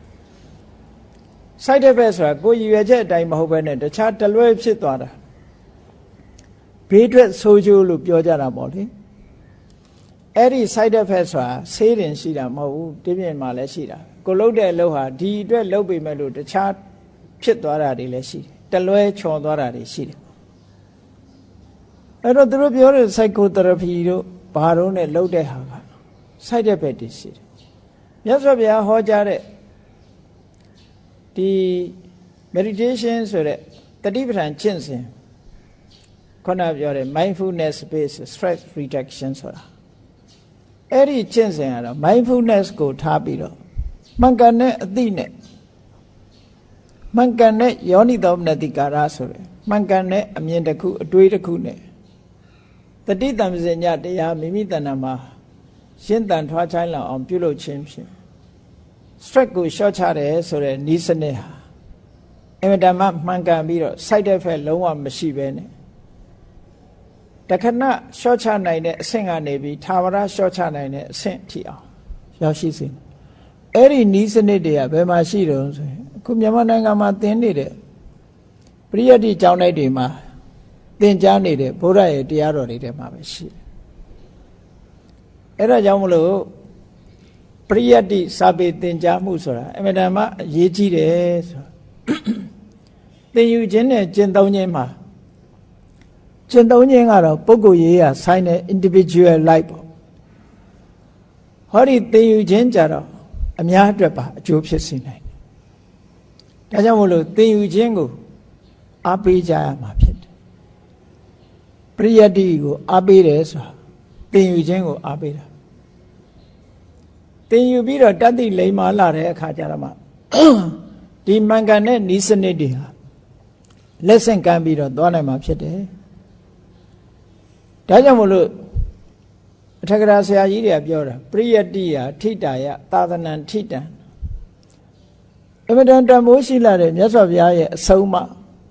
side effect ဆိုတာကိုယ်ရည်ရွယ်ချက်အတိုင်းမဟုတ်ဘဲနဲ့တခြားတလွဲဖြစ်သွားတာဘေးထွက်ဆိုးကျိုးလို့ပြောကြတာပေါ့လေအဲ့ဒီ side effect ဆိုတာဆေးရင်ရှိတာမဟုတ်ဘူးဒီပြင်မှာလည်းရှိတာကိုလှုပ်တဲ့အလုပ်ဟာဒီအတွက်လှုပ်ပေမဲ့လို့တခြားဖြစ်သွားတာတွေလည်းရှိတယ်တလွဲချော်သွားတာတွေရှိတယ်အဲ့တော့သူတို့ပြောတဲ့ psychotherapy တို့ဘာတို့နဲ့လှုပ်တဲ့ဟာက side effect တွေရှိတယ်မြတ်စွာဘုရားဟောကြားတဲ့ဒီ meditation ဆိုတဲ့တတိပဋ္ဌာန်ကျင့်စဉ်ခုနပြောတဲ့ mindfulness based stress reduction ဆိုတာအဲ့ဒီကျင့်စဉ်ကတော့ mindfulness ကိုထားပြီးတော့မှန်ကန်တဲ့အသိနဲ့မှန်ကန်တဲ့ယောနိသောမနတိကာရဆိုရယ်မှန်ကန်တဲ့အမြင်တစ်ခုအတွေးတစ်ခုနဲ့တတိတံပစညတရားမိမိတဏ္ဍာမှာရှင်းတန်ထွားချိုင်းလောက်အောင်ပြုလုပ်ခြင်းဖြင့် stress ကိုလျှော့ချတယ်ဆိုတဲ့ဤစနစ်ဟာအမြဲတမ်းမှန်ကန်ပြီးတော့ side effect လုံးဝမရှိဘဲနဲ့တခဏလျှော့ချနိုင်တဲ့အဆင့်ကနေပြီးသာဝရလျှော့ချနိုင်တဲ့အဆင့်ထိအောင်ရောက်ရှိစေအဲ့ဒီဤစနစ်တွေကဘယ်မှာရှိတုံးဆိုရင်အခုမြန်မာနိုင်ငံမှာသင်နေတဲ့ပရိယတ္တိကျောင်းတိုက်တွေမှာသင်ကြားနေတဲ့ဘုရားရဲ့တရားတော်တွေထဲမှာပဲရှိတယ်အဲ့ဒါကြောင့်မလို့ပရိယတ္တိစာပေသင်ကြားမှုဆိုတာအမြဲတမ်းအရေးကြီးတယ်ဆိုသင်ယူခြင်းနဲ့ကျင့်သုံးခြင်းမှာကျင့်သုံးခြင်းကတော့ပုဂ္ဂိုလ်ရေးရာဆိုင်တဲ့ individual life ပေါ့ဟောဒီသင်ယူခြင်းကြတော့အများအတွက်ပါအကျိုးဖြစ်စေနိုင်တယ်ဒါကြောင့်မို့လို့သင်ယူခြင်းကိုအားပေးကြရမှာဖြစ်တယ်ပရိယတ္တိကိုအားပေးတယ်ဆိုတာသင်ယူခြင်းကိုအားပေးတာသင်ယူပြီးတော့တတ္တိလိမ္မာလာတဲ့အခါကျတော့မှဒီမှန်ကန်တဲ့ဤစနစ်တွေဟာလက်ဆင့်ကမ်းပြီးတော့သွားနိုင်မှာဖြစ်တယ်ဒါကြောင့်မို့လို့အထက်ကရာဆရာကြီးတွေကပြောတာပရိယတ္တိယထိတာယသာသနံထိတံအမတန်တန်မိုးရှိလာတဲ့မြတ်စွာဘုရားရဲ့အဆုံးအမ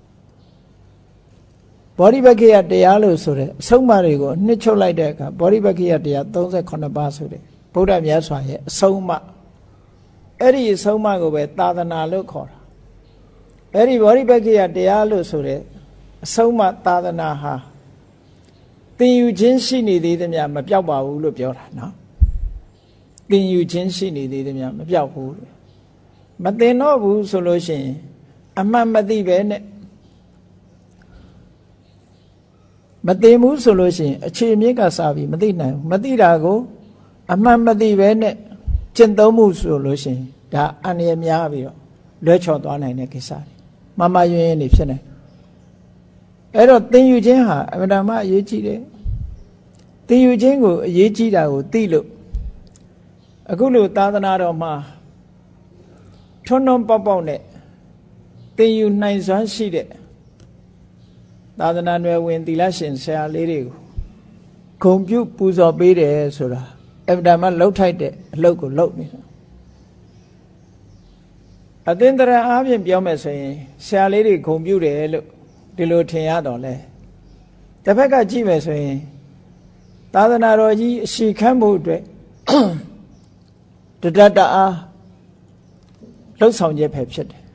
ဘောဓိပက္ခိယတရားလို့ဆိုတဲ့အဆုံးအမတွေကိုနှစ်ချုပ်လိုက်တဲ့အခါဘောဓိပက္ခိယတရားသုံးဆယ်ခုနှစ်ပါးဆိုတဲ့ဗုဒ္ဓမြတ်စွာရဲ့အဆုံးအမအဲ့ဒီအဆုံးအမကိုပဲသာသနာလို့ခေါ်တာအဲ့ဒီဘောဓိပက္ခိယတရားလို့ဆိုတဲ့အဆုံးအမသာသနာဟာသင်ယူခြင်းရှိနေသေးသမျှမပြောက်ပါဘူးလို့ပြောတာနော်သင်ယူခြင်းရှိနေသေးသမျှမပြောက်ဘူးမသင်တော့ဘူးဆိုလို့ရှိရင်အမှန်မသိပဲနဲ့မသိဘူးဆိုလို့ရှိရင်အခြေအမြစ်ကစပြီးမသိနိုင်ဘူးမသိတာကိုအမှန်မသိပဲနဲ့ကျင့်သုံးမှုဆိုလို့ရှိရင်ဒါအန္တရာယ်များပြီးတော့လွဲချော်သွားနိုင်တဲ့ကိစ္စတွေမမယွင်းယွင်းနေဖြစ်နေအဲ့တော့သင်ယူခြင်းဟာအမှန်တမ်းအရေးကြီးတယ်သင်ယူခြင်းကိုအရေးကြီးတာကိုသိလို့အခုလိုသာသနာတော်မှာထွန်းထွန်းပေါက်ပေါက်နဲ့သင်ယူနိုင်စွမ်းရှိတဲ့သာသနာ့နယ်ဝင်သီလရှင်ဆရာလေးတွေကိုဂုဏ်ပြုပူဇော်ပေးတယ်ဆိုတာအမှန်တမ်းလှုပ်ထိုက်တဲ့အလုပ်ကိုလုပ်နေတာအသင်္တရာအားဖြင့်ပြောမယ်ဆိုရင်ဆရာလေးတွေဂုဏ်ပြုတယ်လို့ဒီလိုထင်ရတော့လဲတစ်ဖက်ကကြည့်မယ်ဆိုရင်သာသနာတော်ကြီးအရှိခမ်းမှုအတွက်တတတအားလှုပ်ဆောင်ချက်ပဲဖြစ်တယ်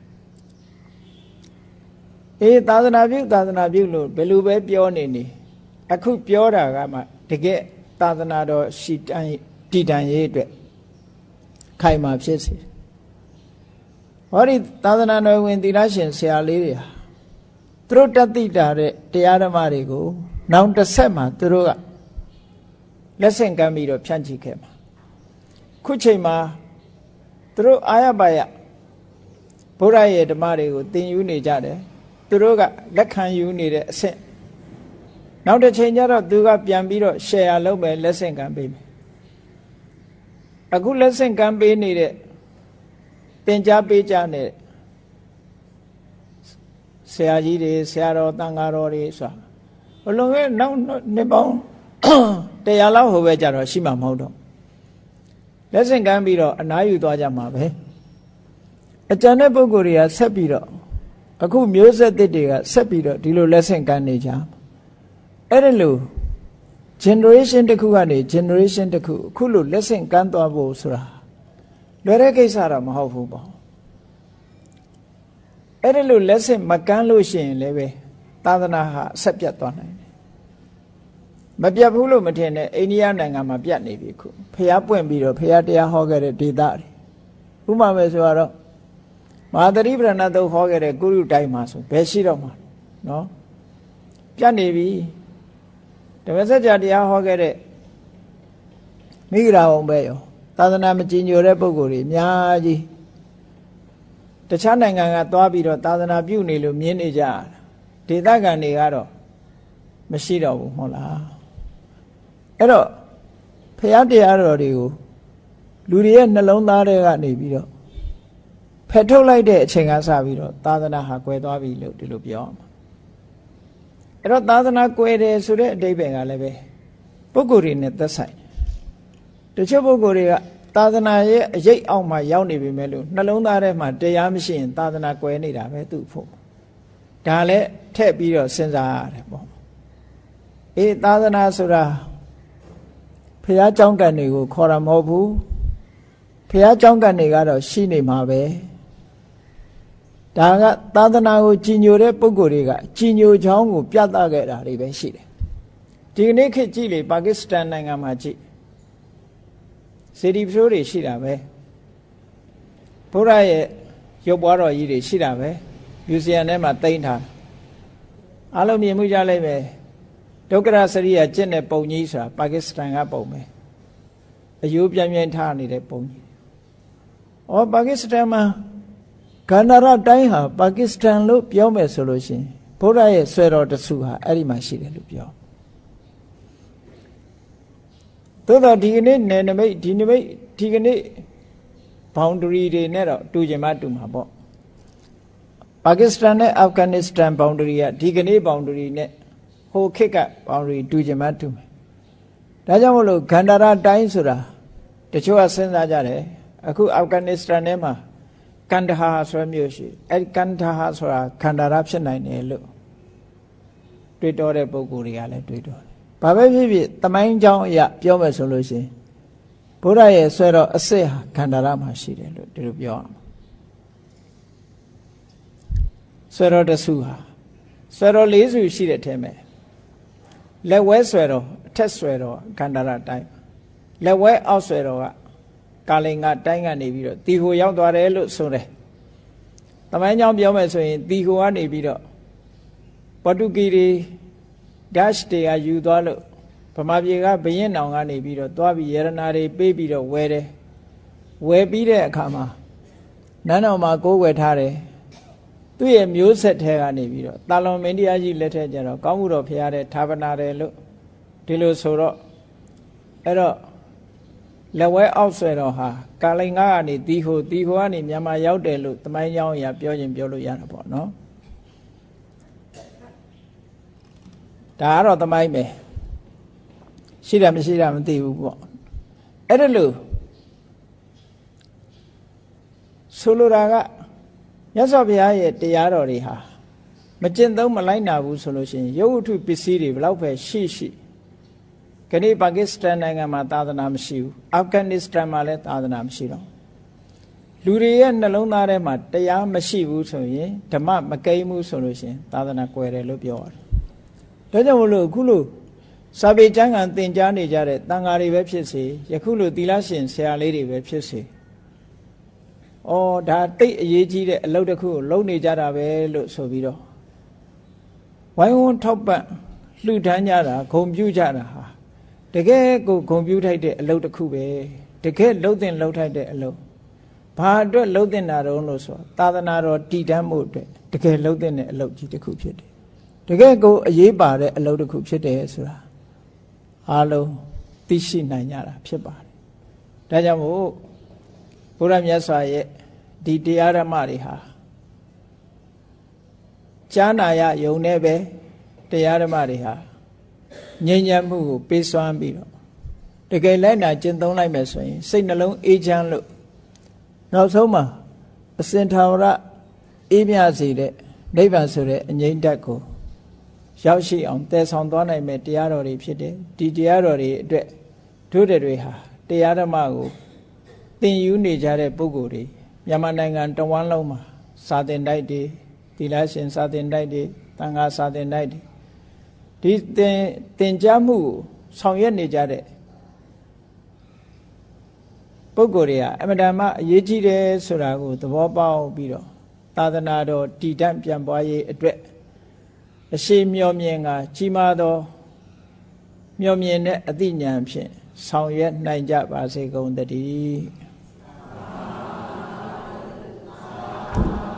အေးသာသနာပြုသာသနာပြုလို့ဘယ်လိုပဲပြောနေနေအခုပြောတာကမှတကယ်သာသနာတော်ရှိတန်တည်တံရေးအတွက်ခိုင်မာဖြစ်စေဟောဒီသာသနာတော်ဝင်သီလရှင်ဆရာလေးတွေဟာသူတို့တတ်သိတာတဲ့တရားဓမ္မတွေကိုနောင်တစ်ဆက်မှာသူတို့ကလက်ဆင့်ကမ်းပြီးတော့ဖြန့်ချိခဲ့မှာခုချိန်မှာသူတို့အာရပါယဘုရားရဲ့ဓမ္မတွေကိုသင်ယူနေကြတယ်သူတို့ကလက်ခံယူနေတဲ့အဆင့်နောက်တစ်ချိန်ကျတော့သူကပြန်ပြီးတော့ share လုပ်မယ်လက်ဆင့်ကမ်းပေးမယ်အခုလက်ဆင့်ကမ်းပေးနေတဲ့သင်ကြားပေးကြတဲ့ဆရာကြီးတွေဆရာတော်တန်ဃာတော်တွေဆိုတာဘလုံးရဲ့နောက်နှစ်ပေါင်းတရားလောက်ဟိုပဲကြတော့ရှိမှာမဟုတ်တော့လက်ဆင့်ကမ်းပြီးတော့အနားယူသွားကြမှာပဲအကျန်တဲ့ပုဂ္ဂိုလ်တွေကဆက်ပြီးတော့အခုမျိုးဆက်သစ်တွေကဆက်ပြီးတော့ဒီလိုလက်ဆင့်ကမ်းနေကြအဲ့ဒါလို့ generation တစ်ခုကနေ generation တစ်ခုအခုလိုလက်ဆင့်ကမ်းသွားဖို့ဆိုတာလွယ်တဲ့ကိစ္စတော့မဟုတ်ဘူးပေါ့အဲ့ဒါလို့လက်ဆင့်မကမ်းလို့ရှိရင်လည်းပဲသာသနာဟာဆက်ပြတ်သွားနိုင်တယ်မပြတ်ဘူးလို့မထင်နဲ့အိန္ဒိယနိုင်ငံမှာပြတ်နေပြီခုဖျားပွင့်ပြီးတော့ဖျားတရားဟောခဲ့တဲ့ဒေသတွေဥပမာပဲဆိုတော့မဟာသတိပဋ္ဌာန်သုတ်ဟောခဲ့တဲ့ကုရုတိုင်းမှာဆိုဘယ်ရှိတော့မှာနော်ပြတ်နေပြီဓမ္မစကြာတရားဟောခဲ့တဲ့မိဂရာဝံပဲရောသာသနာမကြည်ညိုတဲ့ပုဂ္ဂိုလ်တွေအများကြီးတခြားနိုင်ငံကသွားပြီးတော့သာသနာပြုနေလို့မြင်နေကြဒေသခံတွေကတော့မရှိတော့ဘူးဟုတ်လားအဲ့တော့ဖရာတရားတော်တွေကိုလူတွေရဲ့နှလုံးသားတွေကနေပြီးတော့ဖယ်ထုတ်လိုက်တဲ့အချိန်ကစပြီးတော့သာသနာဟာကွယ်သွားပြီလို့ဒီလိုပြောမှာအဲ့တော့သာသနာကွယ်တယ်ဆိုတဲ့အဓိပ္ပာယ်ကလည်းပဲပုဂ္ဂိုလ်တွေနဲ့သက်ဆိုင်တချို့ပုဂ္ဂိုလ်တွေကသာသနာရဲ့အရေးအောက်မှာရောက်နေပြီမဲ့လို့နှလုံးသားထဲမှာတရားမရှိရင်သာသနာကွယ်နေတာပဲသူ့ဖို့ဒါလည်းထည့်ပြီးတော့စဉ်းစားရတယ်ပေါ့အေးသာသနာဆိုတာဘုရားကျောင်းကန်တွေကိုခေါ်တာမဟုတ်ဘူးဘုရားကျောင်းကန်တွေကတော့ရှိနေမှာပဲဒါကသာသနာကိုကြည်ညိုတဲ့ပုဂ္ဂိုလ်တွေကကြည်ညိုချောင်းကိုပြသခဲ့တာတွေပဲရှိတယ်ဒီကနေ့ခေတ်ကြည့်လေပါကစ္စတန်နိုင်ငံမှာကြည့်စေတီပစိုးတွေရှိတာပဲဘုရားရဲ့ရုပ်ပွားတော်ကြီးတွေရှိတာပဲမြူဇီယံထဲမှာသိမ်းထားအားလုံးမြင်မှုကြလိမ့်မယ်ဒုက္ခရစရိယကျင့်တဲ့ပုံကြီးဆိုတာပါကစ္စတန်ကပုံပဲအယိုးပြင်းပြင်းထားနေတဲ့ပုံကြီးဩပါကစ္စတန်မှာဂန္ဓာရတိုင်းဟာပါကစ္စတန်လို့ပြောမယ်ဆိုလို့ရှိရင်ဘုရားရဲ့ဆွဲတော်တဆူဟာအဲ့ဒီမှာရှိတယ်လို့ပြောသို့တော့ဒီကနေ့နယ်နိမိတ်ဒီနိမိတ်ဒီကနေ့ boundary တွေနဲ့တော့တူချင်မှတူမှာပေါ့ပါကစ္စတန်နဲ့အာဖဂန်နစ္စတန် boundary ကဒီကနေ့ boundary နဲ့ဟိုခေတ်က boundary တူချင်မှတူမယ်ဒါကြောင့်မို့လို့ဂန္ဓာရတိုင်းဆိုတာတချို့ကစဉ်းစားကြတယ်အခုအာဖဂန်နစ္စတန်ထဲမှာကန်ဒဟာဆိုတဲ့မြို့ရှိအဲ့ကန်ဒဟာဆိုတာခန္ဓာရဖြစ်နိုင်တယ်လို့တွေးတောတဲ့ပုဂ္ဂိုလ်တွေကလည်းတွေးတောတယ်ဘာပဲဖြစ်ဖြစ်တမိုင်းကြောင်းအရာပြောမယ်ဆိုလို့ရှိရင်ဘုရားရဲ့ဆွဲတော်အစစ်ဟာခန္ဓာရမှာရှိတယ်လို့ဒီလိုပြောရမှာဆွဲတော်တဆူဟာဆွဲတော်လေးစုရှိတဲ့ထဲမှာလက်ဝဲဆွဲတော်အထက်ဆွဲတော်ခန္ဓာရတိုင်းလက်ဝဲအောက်ဆွဲတော်ကကာလိန်ကတိုင်းကနေပြီးတော့တီဟိုရောက်သွားတယ်လို့ဆိုတယ်တမိုင်းကြောင်းပြောမယ်ဆိုရင်တီဟိုကနေပြီးတော့ပေါ်တူဂီတွေဒက်ရှ်တွေကယူသွားလို့ဗမာပြည်ကဘရင်နောင်ကနေပြီးတော့သွားပြီးရတနာတွေပေးပြီးတော့ဝယ်တယ်ဝယ်ပြီးတဲ့အခါမှာနန်းတော်မှာကိုးဝယ်ထားတယ်သူ့ရဲ့မျိုးဆက်ထဲကနေပြီးတော့တာလွန်မင်းတရားကြီးလက်ထက်ကျတော့ကောင်းမှုတော်ဖရားတဲ့ဌာပနာတယ်လို့ဒီလိုဆိုတော့အဲ့တော့လက်ဝဲအောက်ဆွဲတော်ဟာကာလိန်ကကနေတီဟိုတီဟိုကနေမြန်မာရောက်တယ်လို့တမိုင်းကြောင်းအရာပြောရင်ပြောလို့ရတာပေါ့နော်ဒါကတော့တမိုင်းပဲရှိတာမရှိတာမသိဘူးပေါ့အဲ့ဒါလို့ဆိုလိုတာကမြတ်စွာဘုရားရဲ့တရားတော်တွေဟာမကျင့်သုံးမလိုက်နာဘူးဆိုလို့ရှိရင်ရုပ်ဝတ္ထုပစ္စည်းတွေဘလောက်ပဲရှိရှိခဏပါကစ္စတန်နိုင်ငံမှာသာသနာမရှိဘူးအာဖဂန်နစ္စတန်မှာလည်းသာသနာမရှိတော့လူတွေရဲ့နှလုံးသားထဲမှာတရားမရှိဘူးဆိုရင်ဓမ္မမကိန်းဘူးဆိုလို့ရှိရင်သာသနာကွယ်တယ်လို့ပြောရတယ်ဒါကြောင့်မလို့အခုလို့စာပေကျမ်းဂန်သင်ကြားနေကြတဲ့တန်ဃာတွေပဲဖြစ်စေယခုလို့သီလရှင်ဆရာလေးတွေပဲဖြစ်စေဩဒါတိတ်အရေးကြီးတဲ့အလုပ်တစ်ခုကိုလုပ်နေကြတာပဲလို့ဆိုပြီးတော့ဝိုင်းဝန်းထောက်ပံ့လှူဒန်းကြတာဂုဏ်ပြုကြတာဟာတကယ်ကိုဂုဏ်ပြုထိုက်တဲ့အလုပ်တစ်ခုပဲတကယ်လှုပ်တင်လှုပ်ထိုက်တဲ့အလုပ်ဘာအတွက်လှုပ်တင်တာတုံးလို့ဆိုသာသနာတော်တည်တတ်မှုအတွက်တကယ်လှုပ်တဲ့အလုပ်ကြီးတစ်ခုဖြစ်တယ်တကယ်ကိုအရေးပါတဲ့အလုပ်တစ်ခုဖြစ်တယ်ဆိုတာအားလုံးသိရှိနိုင်ကြတာဖြစ်ပါတယ်ဒါကြောင့်မို့ဘုရားမြတ်စွာရဲ့ဒီတရားဓမ္မတွေဟာကြားနာရယုံနဲ့ပဲတရားဓမ္မတွေဟာငြိမ်းချမ်းမှုကိုပေးစွမ်းပြီးတော့တကယ်လိုက်နာကျင့်သုံးလိုက်မယ်ဆိုရင်စိတ်နှလုံးအေးချမ်းလို့နောက်ဆုံးမှာအစင်ထာဝရအေးမြစေတဲ့နိဗ္ဗာန်ဆိုတဲ့အငြိမ့်တက်ကိုရောက်ရှိအောင်တည်ဆောင်သွားနိုင်မဲ့တရားတော်တွေဖြစ်တယ်ဒီတရားတော်တွေအတွက်တို့တွေဟာတရားဓမ္မကိုသင်ယူနေကြတဲ့ပုဂ္ဂိုလ်တွေမြန်မာနိုင်ငံတဝန်းလုံးမှာစာသင်တိုက်တွေသီလရှင်စာသင်တိုက်တွေသံဃာစာသင်တိုက်တွေဒီသင်သင်ကြားမှုကိုဆောင်ရွက်နေကြတဲ့ပုဂ္ဂိုလ်တွေဟာအမှန်တမ်းအရေးကြီးတယ်ဆိုတာကိုသဘောပေါက်ပြီးတော့သာသနာတော်တည်တံ့ပြန်ပွားရေးအတွက်အရှိမျှော်မြင်ကကြီးမားသောမျှော်မြင်တဲ့အသိဉာဏ်ဖြင့်ဆောင်ရွက်နိုင်ကြပါစေကုန်သတည်း